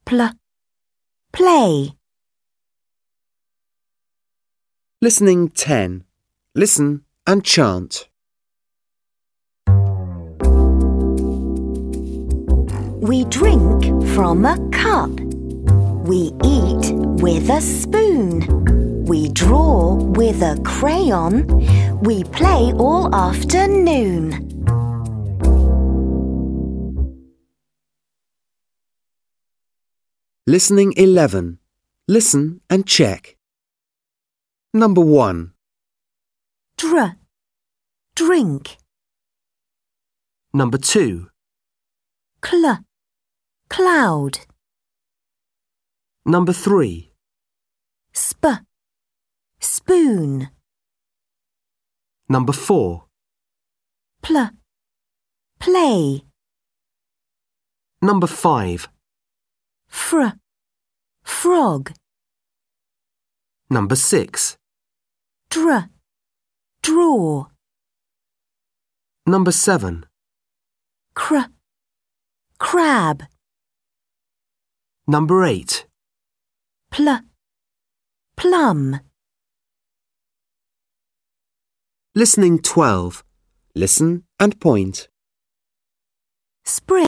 pl, play. Listening 10. Listen and chant. We drink from a cup. We eat with a spoon. We draw with a crayon. We play all afternoon. Listening 11. Listen and check. Number 1. Drink. Number 2. Cloud. Number 3. Spoon. Number 4. Play. Number 5. Frog. Number 6. Draw. Number 7. Crab. Number 8. Plum. Listening 12. Listen and point. Spring.